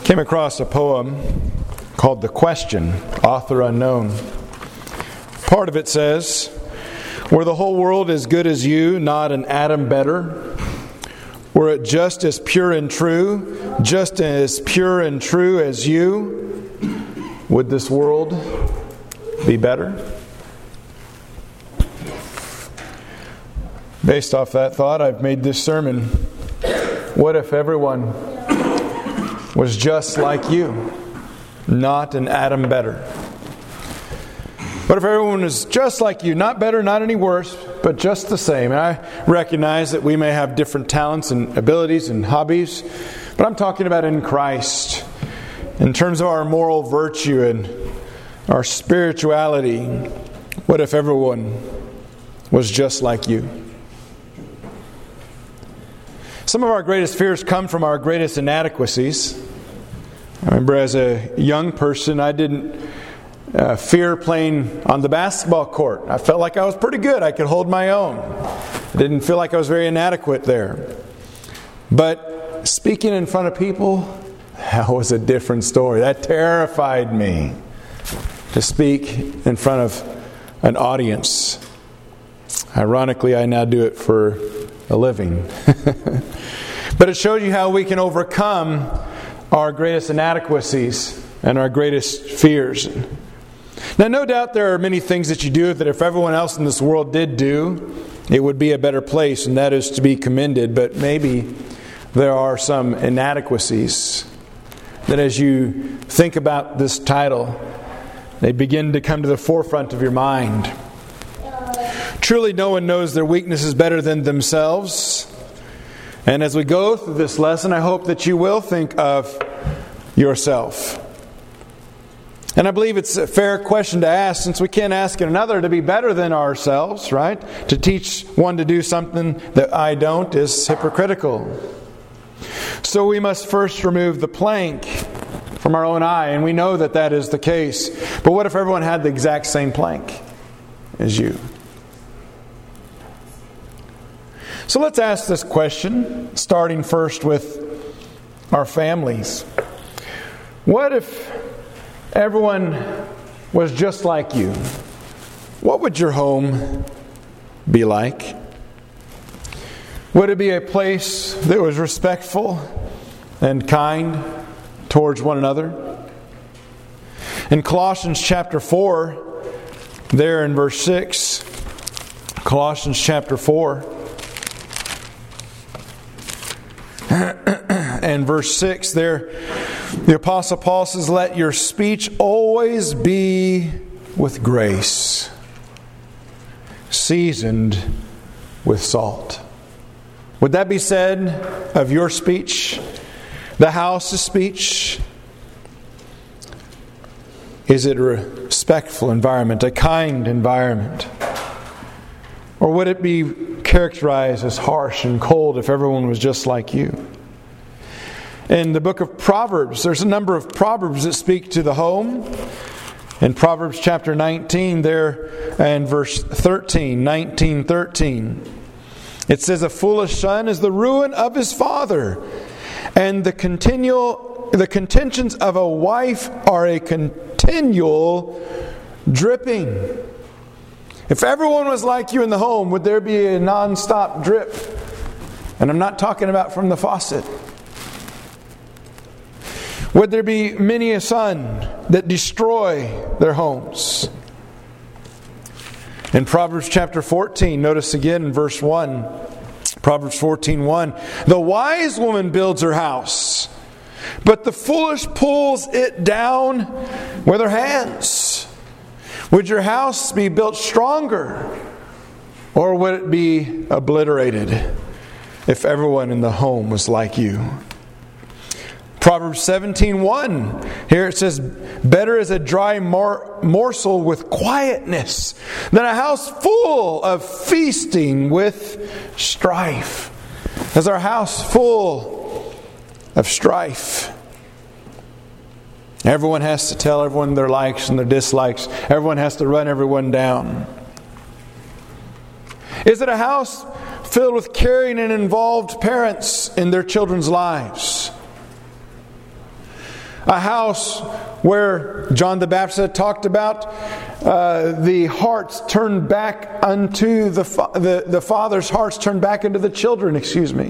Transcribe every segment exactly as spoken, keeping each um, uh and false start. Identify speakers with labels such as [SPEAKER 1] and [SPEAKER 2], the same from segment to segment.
[SPEAKER 1] Came across a poem called The Question, author unknown. Part of it says, "Were the whole world as good as you, not an atom better? Were it just as pure and true, just as pure and true as you, would this world be better?" Based off that thought, I've made this sermon. What if everyone was just like you, not an atom better? What if everyone was just like you, not better, not any worse, but just the same? And I recognize that we may have different talents and abilities and hobbies, but I'm talking about in Christ, in terms of our moral virtue and our spirituality. What if everyone was just like you? Some of our greatest fears come from our greatest inadequacies. I remember as a young person, I didn't uh, fear playing on the basketball court. I felt like I was pretty good. I could hold my own. I didn't feel like I was very inadequate there. But speaking in front of people, that was a different story. That terrified me, to speak in front of an audience. Ironically, I now do it for a living. But it shows you how we can overcome our greatest inadequacies and our greatest fears. Now, no doubt there are many things that you do that if everyone else in this world did do, it would be a better place, and that is to be commended. But maybe there are some inadequacies that as you think about this title, they begin to come to the forefront of your mind. Truly, no one knows their weaknesses better than themselves. And as we go through this lesson, I hope that you will think of yourself. And I believe it's a fair question to ask, since we can't ask another to be better than ourselves, right? To teach one to do something that I don't is hypocritical. So we must first remove the plank from our own eye, and we know that that is the case. But what if everyone had the exact same plank as you? So let's ask this question, starting first with our families. What if everyone was just like you? What would your home be like? Would it be a place that was respectful and kind towards one another? In Colossians chapter four, there in verse six, Colossians chapter four, and verse six there, the Apostle Paul says, "Let your speech always be with grace, seasoned with salt." Would that be said of your speech? The house's speech? Is it a respectful environment, a kind environment? Or would it be characterized as harsh and cold if everyone was just like you? In the book of Proverbs, there's a number of proverbs that speak to the home. In Proverbs chapter nineteen, there and verse thirteen, nineteen thirteen, it says, "A foolish son is the ruin of his father, and the continual the contentions of a wife are a continual dripping." If everyone was like you in the home, would there be a non-stop drip? And I'm not talking about from the faucet. Would there be many a son that destroy their homes? In Proverbs chapter fourteen, notice again in verse one, Proverbs fourteen one, "The wise woman builds her house, but the foolish pulls it down with her hands." Would your house be built stronger, or would it be obliterated if everyone in the home was like you? Proverbs seventeen one, here it says, "Better is a dry mor- morsel with quietness than a house full of feasting with strife." Is our house full of strife? Everyone has to tell everyone their likes and their dislikes. Everyone has to run everyone down. Is it a house filled with caring and involved parents in their children's lives? A house where John the Baptist had talked about uh, the hearts turned back unto the, fa- the the father's hearts turned back into the children, excuse me.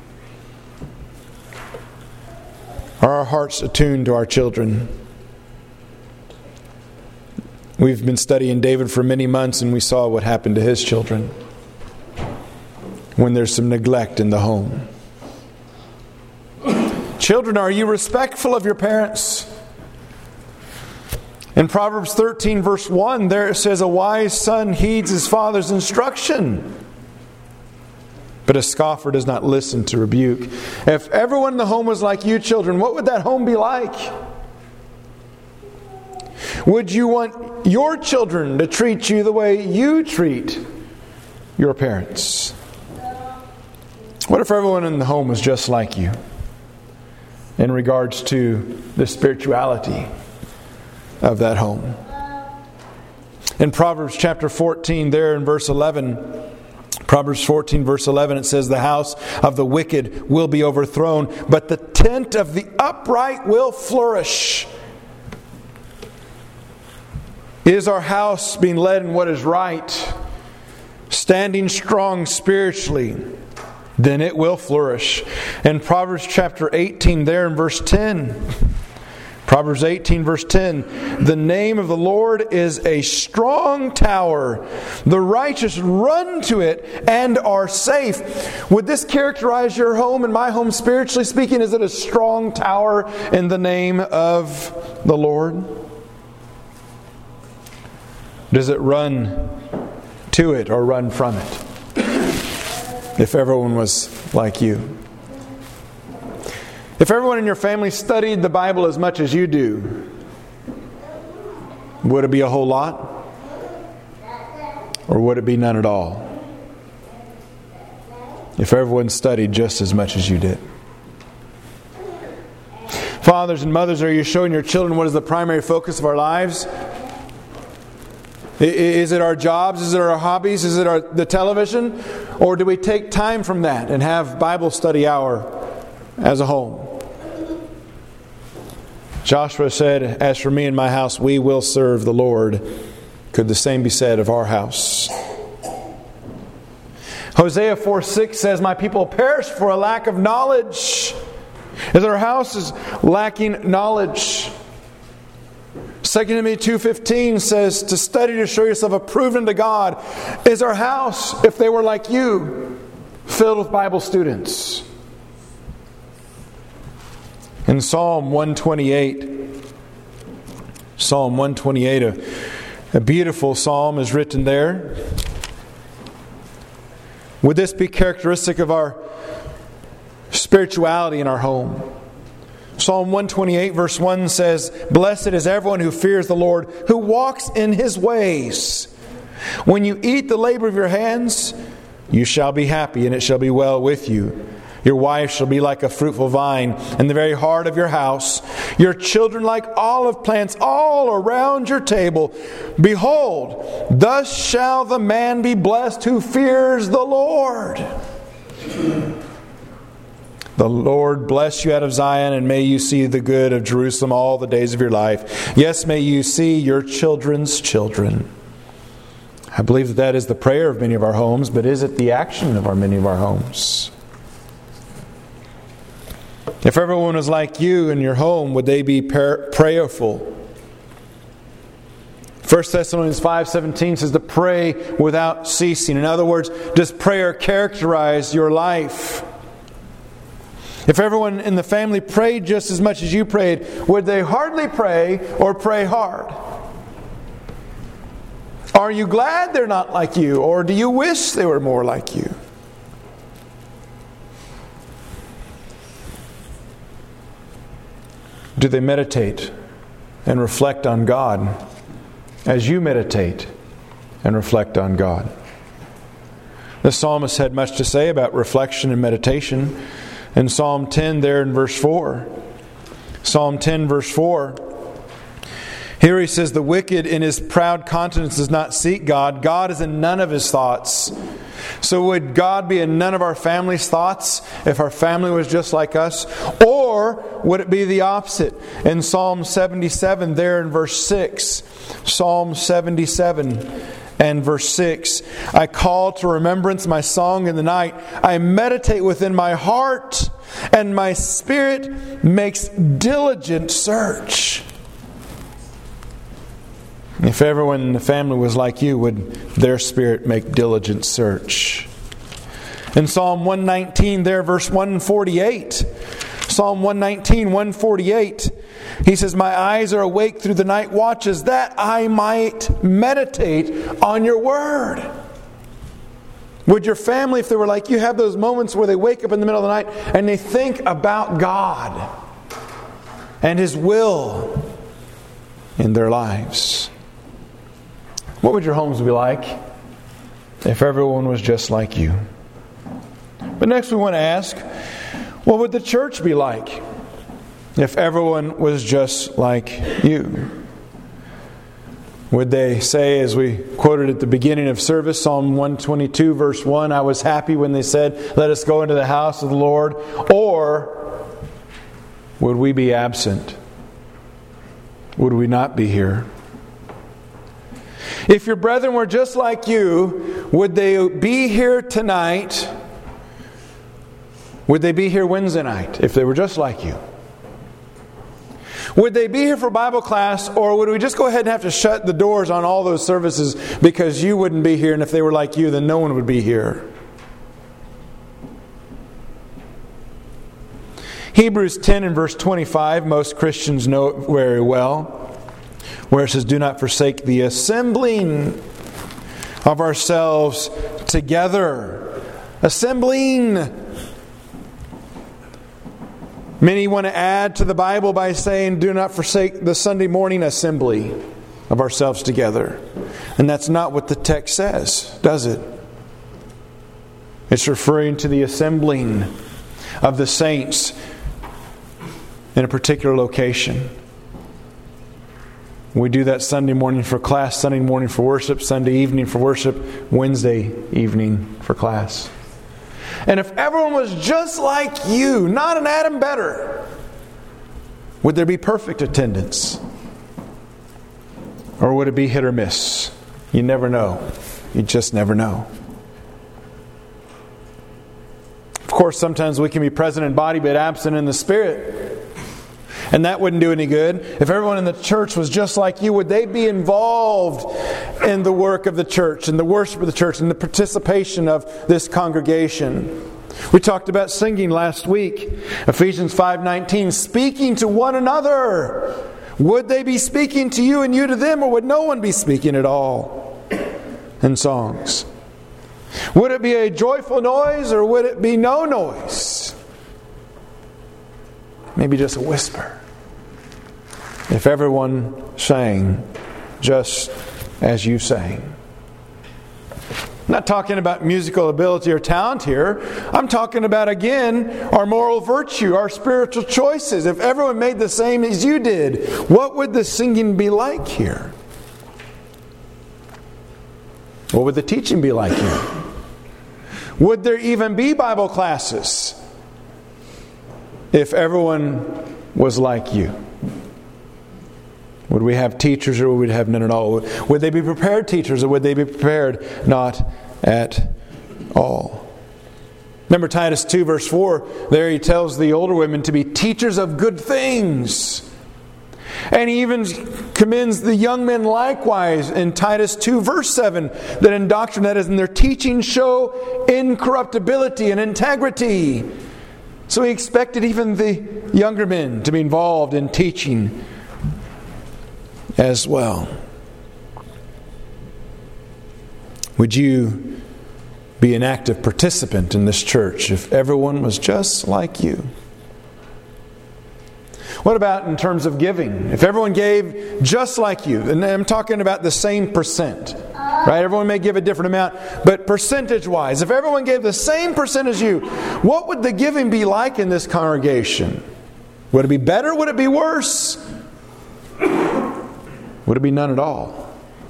[SPEAKER 1] Are our hearts attuned to our children? We've been studying David for many months, and we saw what happened to his children when there's some neglect in the home. Children, are you respectful of your parents? In Proverbs thirteen verse one, there it says, a wise son heeds his father's instruction, but a scoffer does not listen to rebuke. If everyone in the home was like you, children, what would that home be like? Would you want your children to treat you the way you treat your parents? What if everyone in the home was just like you in regards to the spirituality of that home? In Proverbs chapter fourteen, there in verse eleven, Proverbs fourteen verse eleven, it says, the house of the wicked will be overthrown, but the tent of the upright will flourish. Is our house being led in what is right, standing strong spiritually? Then it will flourish. In Proverbs chapter eighteen, there in verse ten, Proverbs eighteen verse ten, the name of the Lord is a strong tower. The righteous run to it and are safe. Would this characterize your home and my home spiritually speaking? Is it a strong tower in the name of the Lord? Does it run to it or run from it? If everyone was like you. If everyone in your family studied the Bible as much as you do, would it be a whole lot? Or would it be none at all? If everyone studied just as much as you did. Fathers and mothers, are you showing your children what is the primary focus of our lives? Is it our jobs? Is it our hobbies? Is it our, the television? Or do we take time from that and have Bible study hour as a home? Joshua said, as for me and my house, we will serve the Lord. Could the same be said of our house? Hosea four six says, my people perish for a lack of knowledge. As our house is lacking knowledge. Second Timothy two fifteen says, to study to show yourself approved unto God. Is our house, if they were like you, filled with Bible students? In Psalm one twenty-eight, Psalm one twenty-eight, a, a beautiful psalm is written there. Would this be characteristic of our spirituality in our home? Psalm one twenty-eight verse one says, blessed is everyone who fears the Lord, who walks in His ways. When you eat the labor of your hands, you shall be happy, and it shall be well with you. Your wife shall be like a fruitful vine in the very heart of your house. Your children like olive plants all around your table. Behold, thus shall the man be blessed who fears the Lord. The Lord bless you out of Zion, and may you see the good of Jerusalem all the days of your life. Yes, may you see your children's children. I believe that that is the prayer of many of our homes, but is it the action of our many of our homes? If everyone was like you in your home, would they be par- prayerful? First Thessalonians five seventeen says to pray without ceasing. In other words, does prayer characterize your life? If everyone in the family prayed just as much as you prayed, would they hardly pray or pray hard? Are you glad they're not like you, or do you wish they were more like you? Do they meditate and reflect on God as you meditate and reflect on God? The psalmist had much to say about reflection and meditation. In Psalm ten there in verse four. Psalm ten verse four. Here he says, the wicked in his proud countenance does not seek God. God is in none of his thoughts. So would God be in none of our family's thoughts if our family was just like us? Or would it be the opposite? In Psalm seventy-seven, there in verse six, Psalm seventy-seven and verse six, I call to remembrance my song in the night. I meditate within my heart, and my spirit makes diligent search. If everyone in the family was like you, would their spirit make diligent search? In Psalm one nineteen, there, verse one forty-eight, Psalm one nineteen, one forty-eight, he says, my eyes are awake through the night watches, that I might meditate on your word. Would your family, if they were like you, have those moments where they wake up in the middle of the night and they think about God and His will in their lives? What would your homes be like if everyone was just like you? But next we want to ask, what would the church be like if everyone was just like you? Would they say, as we quoted at the beginning of service, Psalm one twenty-two, verse one, I was happy when they said, let us go into the house of the Lord? Or would we be absent? Would we not be here? If your brethren were just like you, would they be here tonight? Would they be here Wednesday night if they were just like you? Would they be here for Bible class, or would we just go ahead and have to shut the doors on all those services because you wouldn't be here, and if they were like you, then no one would be here? Hebrews ten and verse twenty-five, most Christians know it very well, where it says, do not forsake the assembling of ourselves together. Assembling. Many want to add to the Bible by saying, do not forsake the Sunday morning assembly of ourselves together. And that's not what the text says, does it? It's referring to the assembling of the saints in a particular location. We do that Sunday morning for class, Sunday morning for worship, Sunday evening for worship, Wednesday evening for class. And if everyone was just like you, not an atom better, would there be perfect attendance? Or would it be hit or miss? You never know. You just never know. Of course, sometimes we can be present in body but absent in the spirit. And that wouldn't do any good. If everyone in the church was just like you, would they be involved in the work of the church, and the worship of the church, and the participation of this congregation? We talked about singing last week. Ephesians five nineteen, speaking to one another. Would they be speaking to you and you to them, or would no one be speaking at all in songs? Would it be a joyful noise, or would it be no noise? Maybe just a whisper. If everyone sang just as you sang. I'm not talking about musical ability or talent here. I'm talking about, again, our moral virtue, our spiritual choices. If everyone made the same as you did, what would the singing be like here? What would the teaching be like here? Would there even be Bible classes if everyone was like you? Would we have teachers, or would we have none at all? Would they be prepared teachers, or would they be prepared not at all? Remember Titus two verse four, there he tells the older women to be teachers of good things. And he even commends the young men likewise in Titus two verse seven, that in doctrine, that is in their teaching, show incorruptibility and integrity. So he expected even the younger men to be involved in teaching as well. Would you be an active participant in this church if everyone was just like you? What about in terms of giving? If everyone gave just like you, and I'm talking about the same percent, right? Everyone may give a different amount, but percentage-wise, if everyone gave the same percent as you, what would the giving be like in this congregation? Would it be better? Would it be worse? Would it be none at all?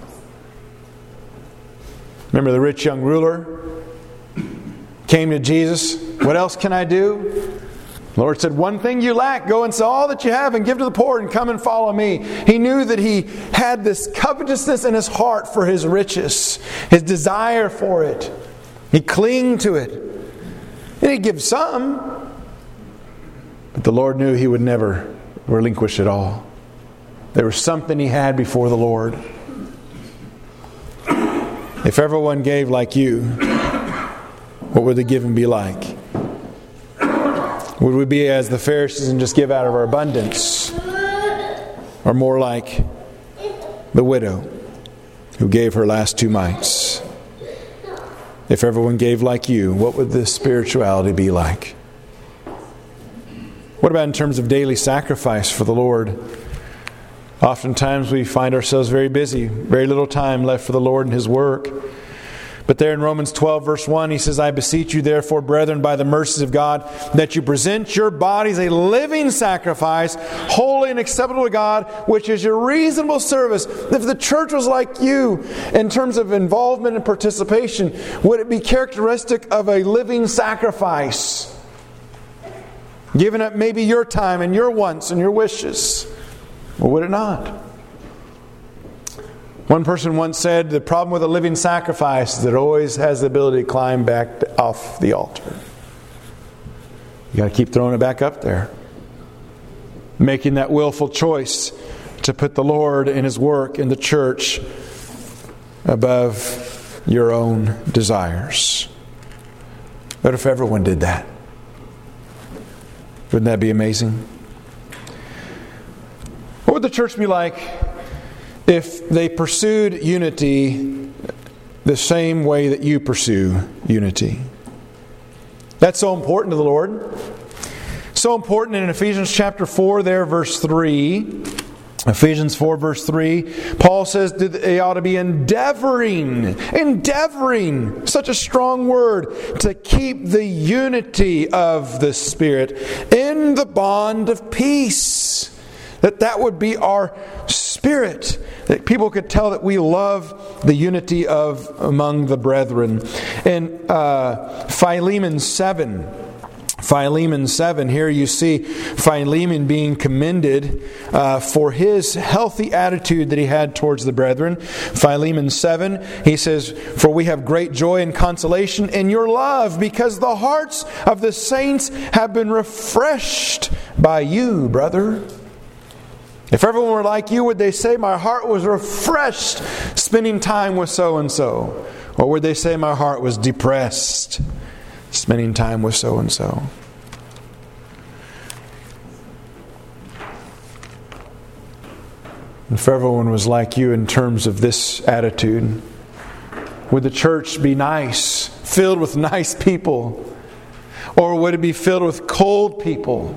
[SPEAKER 1] Remember the rich young ruler came to Jesus. What else can I do? The Lord said, one thing you lack, go and sell all that you have and give to the poor and come and follow me. He knew that he had this covetousness in his heart for his riches, his desire for it. He clinged to it. And he'd give some. But the Lord knew he would never relinquish it all. There was something he had before the Lord. If everyone gave like you, what would the giving be like? Would we be as the Pharisees and just give out of our abundance? Or more like the widow who gave her last two mites? If everyone gave like you, what would this spirituality be like? What about in terms of daily sacrifice for the Lord? Oftentimes we find ourselves very busy, very little time left for the Lord and His work. But there in Romans twelve verse one, he says, I beseech you therefore, brethren, by the mercies of God, that you present your bodies a living sacrifice, holy and acceptable to God, which is your reasonable service. If the church was like you in terms of involvement and participation, would it be characteristic of a living sacrifice? Giving up maybe your time and your wants and your wishes. Or would it not? One person once said, the problem with a living sacrifice is that it always has the ability to climb back off the altar. You got to keep throwing it back up there. Making that willful choice to put the Lord and His work in the church above your own desires. What if everyone did that? Wouldn't that be amazing? What would the church be like if they pursued unity the same way that you pursue unity? That's so important to the Lord. So important in Ephesians chapter four there, verse three. Ephesians four verse three, Paul says that they ought to be endeavoring, endeavoring, such a strong word, to keep the unity of the Spirit in the bond of peace. That that would be our spirit. That people could tell that we love the unity of among the brethren. In uh, Philemon seven, Philemon seven, here you see Philemon being commended uh, for his healthy attitude that he had towards the brethren. Philemon seven, he says, for we have great joy and consolation in your love, because the hearts of the saints have been refreshed by you, brother. If everyone were like you, would they say, my heart was refreshed spending time with so-and-so? Or would they say, my heart was depressed spending time with so-and-so? If everyone was like you in terms of this attitude, would the church be nice, filled with nice people? Or would it be filled with cold people?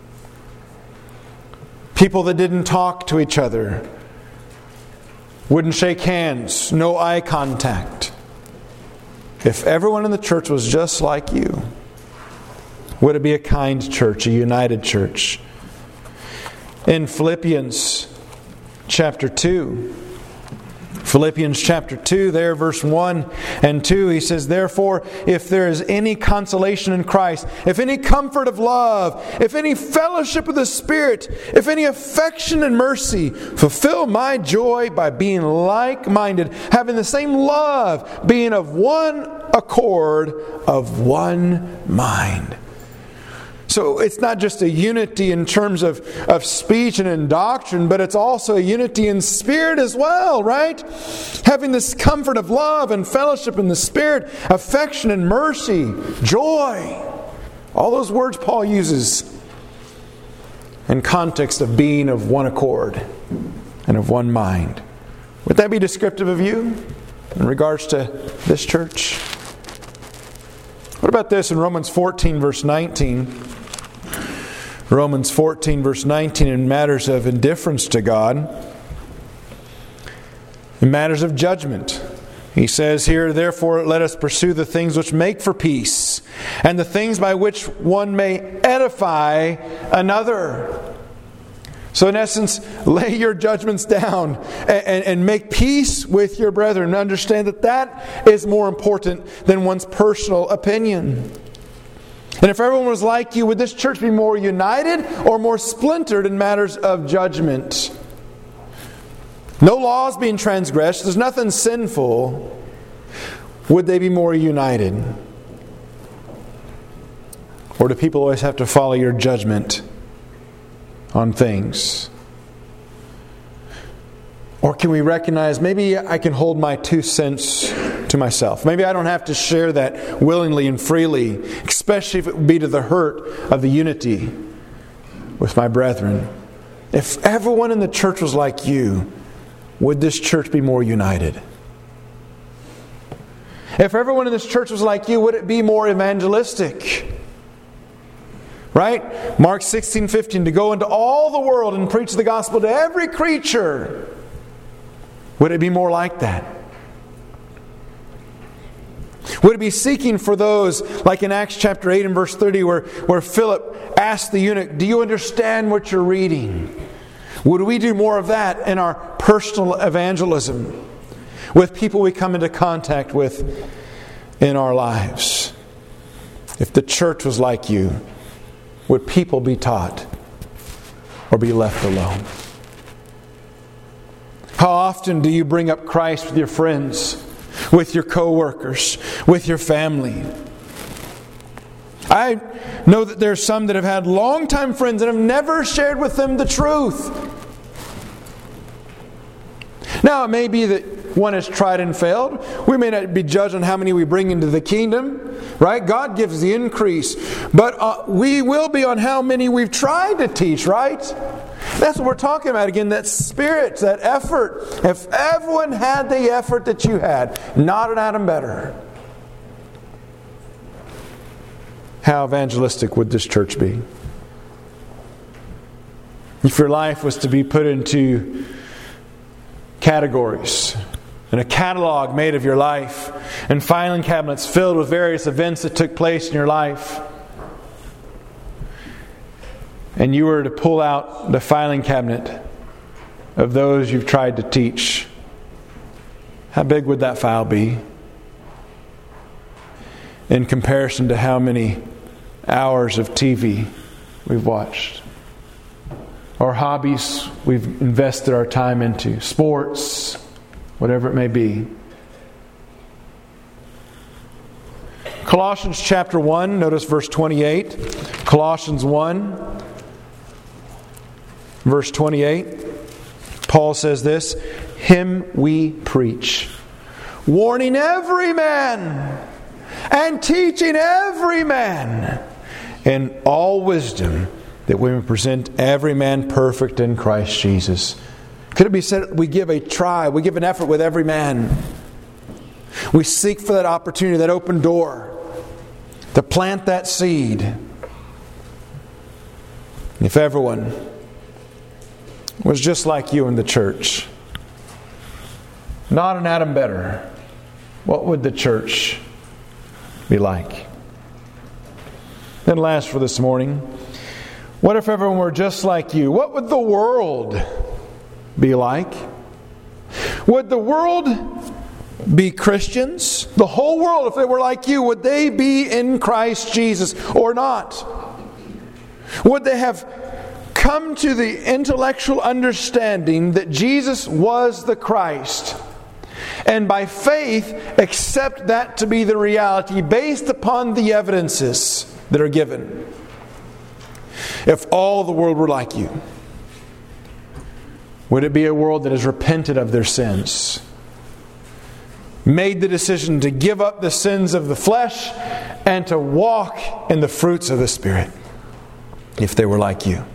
[SPEAKER 1] People that didn't talk to each other, wouldn't shake hands, no eye contact. If everyone in the church was just like you, would it be a kind church, a united church? In Philippians chapter two, Philippians chapter two, there verse one and two, he says, therefore, if there is any consolation in Christ, if any comfort of love, if any fellowship of the Spirit, if any affection and mercy, fulfill my joy by being like-minded, having the same love, being of one accord, of one mind. So it's not just a unity in terms of, of speech and in doctrine, but it's also a unity in spirit as well, right? Having this comfort of love and fellowship in the Spirit, affection and mercy, joy. All those words Paul uses in context of being of one accord and of one mind. Would that be descriptive of you in regards to this church? What about this in Romans fourteen verse nineteen? Romans fourteen verse nineteen, in matters of indifference to God, in matters of judgment. He says here, therefore let us pursue the things which make for peace, and the things by which one may edify another. So in essence, lay your judgments down and, and, and make peace with your brethren. And understand that that is more important than one's personal opinion. And if everyone was like you, would this church be more united or more splintered in matters of judgment? No laws being transgressed. There's nothing sinful. Would they be more united? Or do people always have to follow your judgment on things? Or can we recognize maybe I can hold my two cents to myself? Maybe I don't have to share that willingly and freely, especially if it would be to the hurt of the unity with my brethren. If everyone in the church was like you, would this church be more united? If everyone in this church was like you, would it be more evangelistic? Right? Mark sixteen fifteen, to go into all the world and preach the gospel to every creature. Would it be more like that? Would it be seeking for those, like in Acts chapter eight and verse thirty, where, where Philip asked the eunuch, do you understand what you're reading? Would we do more of that in our personal evangelism with people we come into contact with in our lives? If the church was like you, would people be taught or be left alone? How often do you bring up Christ with your friends, with your co-workers, with your family? I know that there are some that have had long-time friends and have never shared with them the truth. Now, it may be that one has tried and failed. We may not be judged on how many we bring into the kingdom, right? God gives the increase. But uh, we will be on how many we've tried to teach, right? That's what we're talking about again, that spirit, that effort. If everyone had the effort that you had, not an atom better, how evangelistic would this church be? If your life was to be put into categories and a catalog made of your life and filing cabinets filled with various events that took place in your life, and you were to pull out the filing cabinet of those you've tried to teach, how big would that file be in comparison to how many hours of T V we've watched, or hobbies we've invested our time into, sports, whatever it may be? Colossians chapter one, notice verse twenty-eight. Colossians one, verse twenty-eight. Paul says this, "Him we preach, warning every man and teaching every man in all wisdom, that we may present every man perfect in Christ Jesus." Could it be said we give a try, we give an effort with every man? We seek for that opportunity, that open door, to plant that seed. If everyone was just like you in the church, not an atom better, what would the church be like? Then last for this morning, what if everyone were just like you? What would the world be like? Would the world be Christians? The whole world, if they were like you, would they be in Christ Jesus or not? Would they have come to the intellectual understanding that Jesus was the Christ, and by faith accept that to be the reality based upon the evidences that are given? If all the world were like you, would it be a world that has repented of their sins, made the decision to give up the sins of the flesh and to walk in the fruits of the Spirit, if they were like you?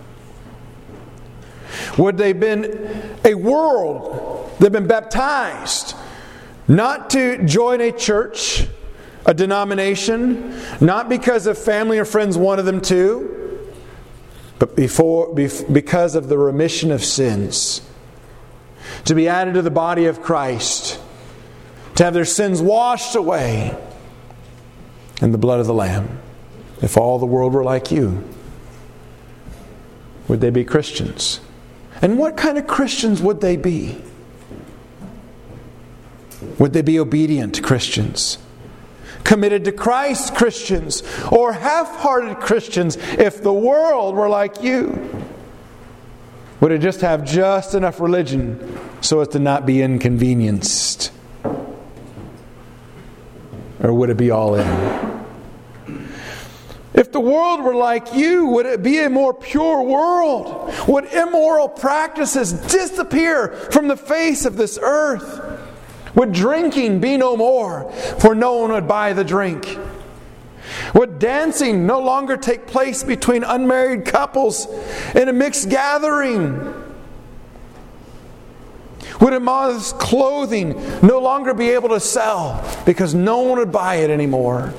[SPEAKER 1] Would they have been a world that had been baptized, not to join a church, a denomination, not because of family or friends wanted them to, but before, because of the remission of sins, to be added to the body of Christ, to have their sins washed away in the blood of the Lamb? If all the world were like you, would they be Christians? And what kind of Christians would they be? Would they be obedient Christians? Committed to Christ Christians? Or half-hearted Christians if the world were like you? Would it just have just enough religion so as to not be inconvenienced? Or would it be all in? If the world were like you, would it be a more pure world? Would immoral practices disappear from the face of this earth? Would drinking be no more, for no one would buy the drink? Would dancing no longer take place between unmarried couples in a mixed gathering? Would immodest clothing no longer be able to sell because no one would buy it anymore?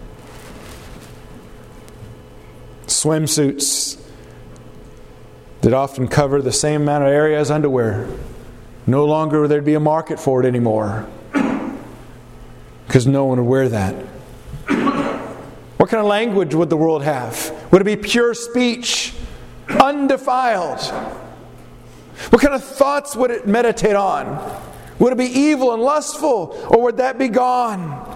[SPEAKER 1] Swimsuits that often cover the same amount of area as underwear, no longer would there be a market for it anymore because no one would wear that. What kind of language would the world have? Would it be pure speech, undefiled? What kind of thoughts would it meditate on? Would it be evil and lustful, or would that be gone?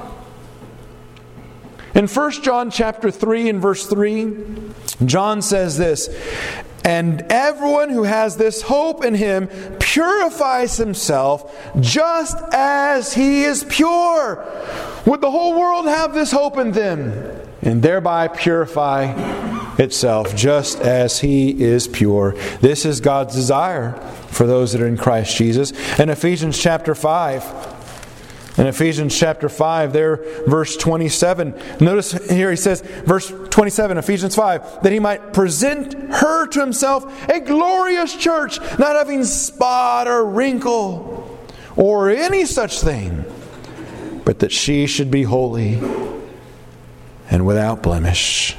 [SPEAKER 1] In First John chapter three and verse three, John says this, "And everyone who has this hope in Him purifies himself just as He is pure." Would the whole world have this hope in them and thereby purify itself just as He is pure? This is God's desire for those that are in Christ Jesus. In Ephesians chapter five, In Ephesians chapter five, there, verse twenty-seven. Notice here he says, verse twenty-seven, Ephesians five, that He might present her to Himself a glorious church, not having spot or wrinkle or any such thing, but that she should be holy and without blemish.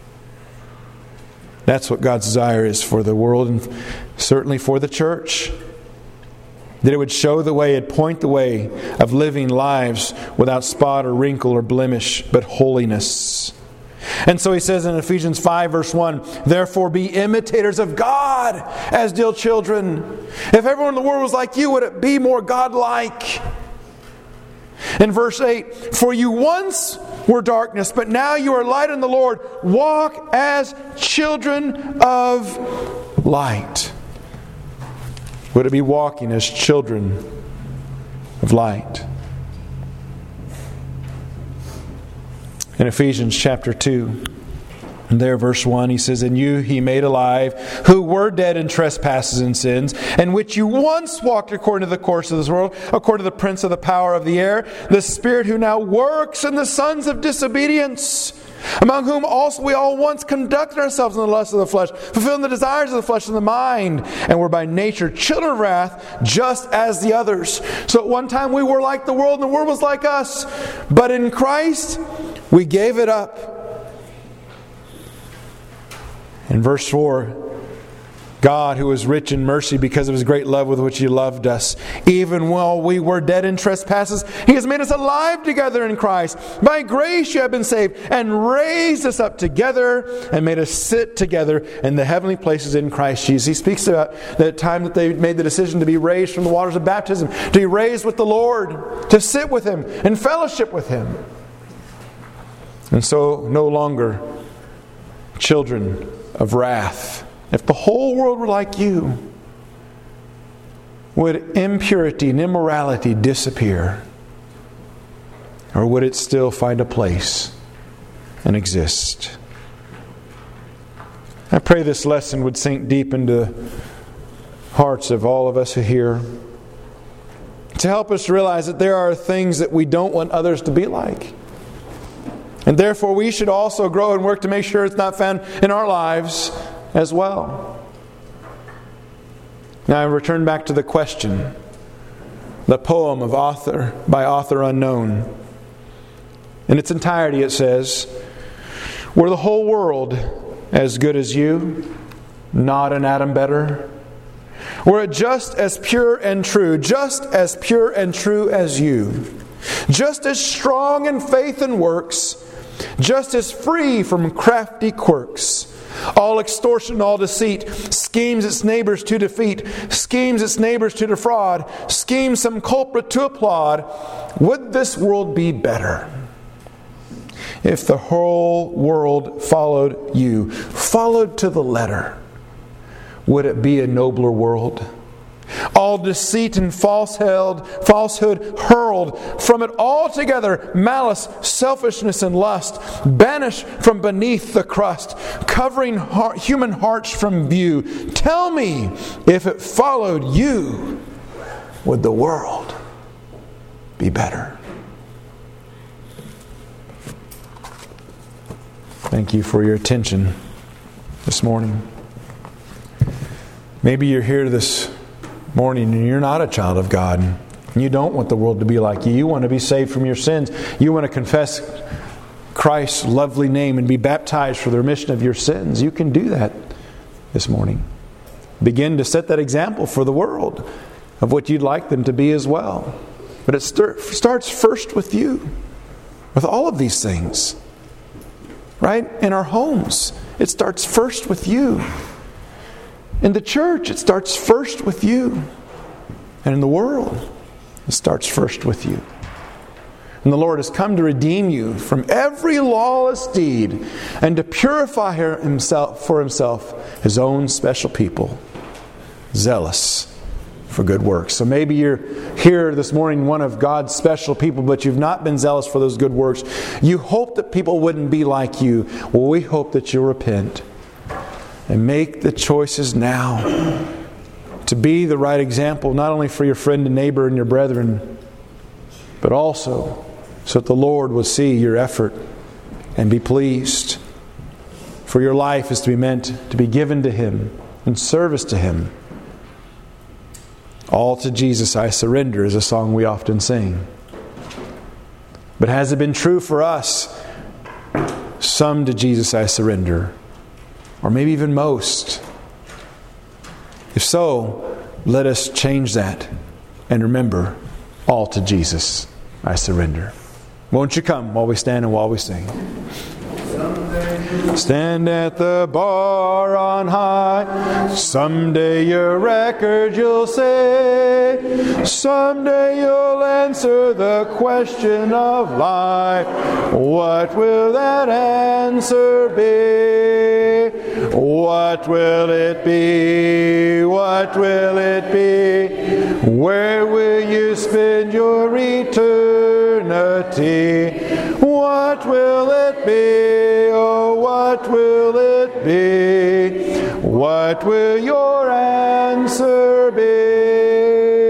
[SPEAKER 1] That's what God's desire is for the world, and certainly for the church. That it would show the way, it'd point the way of living lives without spot or wrinkle or blemish, but holiness. And so he says in Ephesians five verse one, "Therefore be imitators of God as dear children." If everyone in the world was like you, would it be more God-like? In verse eight, "For you once were darkness, but now you are light in the Lord. Walk as children of light." Would it be walking as children of light? In Ephesians chapter two, and there verse one, he says, "And you He made alive, who were dead in trespasses and sins, and which you once walked according to the course of this world, according to the prince of the power of the air, the spirit who now works in the sons of disobedience, among whom also we all once conducted ourselves in the lust of the flesh, fulfilling the desires of the flesh and the mind, and were by nature children of wrath, just as the others." So at one time we were like the world, and the world was like us. But in Christ, we gave it up. In verse four, "God, who is rich in mercy because of His great love with which He loved us, even while we were dead in trespasses, He has made us alive together in Christ. By grace you have been saved, and raised us up together, and made us sit together in the heavenly places in Christ Jesus." He speaks about the time that they made the decision to be raised from the waters of baptism, to be raised with the Lord, to sit with Him, and fellowship with Him. And so no longer children of wrath. If the whole world were like you, would impurity and immorality disappear? Or would it still find a place and exist? I pray this lesson would sink deep into hearts of all of us who hear, to help us realize that there are things that we don't want others to be like. And therefore we should also grow and work to make sure it's not found in our lives as well. Now I return back to the question, the poem of author by author unknown. In its entirety it says, "Were the whole world as good as you, not an atom better? Were it just as pure and true, just as pure and true as you, just as strong in faith and works, just as free from crafty quirks, All extortion, all deceit, schemes its neighbors to defeat, schemes its neighbors to defraud, schemes some culprit to applaud. Would this world be better if the whole world followed you, followed to the letter? Would it be a nobler world? All deceit and falsehood, falsehood hurled from it altogether, malice, selfishness, and lust, banished from beneath the crust, covering heart, human hearts from view. Tell me, if it followed you, would the world be better? Thank you for your attention this morning. Maybe you're here this morning and you're not a child of God. And you don't want the world to be like you. You want to be saved from your sins. You want to confess Christ's lovely name and be baptized for the remission of your sins. You can do that this morning. Begin to set that example for the world of what you'd like them to be as well. But it start, starts first with you. With all of these things. Right? In our homes, it starts first with you. In the church, it starts first with you. And in the world, it starts first with you. And the Lord has come to redeem you from every lawless deed and to purify himself for himself, his own special people, zealous for good works. So maybe you're here this morning, one of God's special people, but you've not been zealous for those good works. You hope that people wouldn't be like you. Well, we hope that you'll repent and make the choices now to be the right example, not only for your friend and neighbor and your brethren, but also so that the Lord will see your effort and be pleased. For your life is to be meant to be given to Him in service to Him. All to Jesus I surrender is a song we often sing. But has it been true for us? Some to Jesus I surrender. Or maybe even most. If so, let us change that and remember, all to Jesus I surrender. Won't you come while we stand and while we sing? Stand at the bar on high. Someday your record you'll say. Someday you'll answer the question of life. What will that answer be? What will it be? What will it be? Where will you spend your eternity? What will it be? Oh, what will it be? What will your answer be?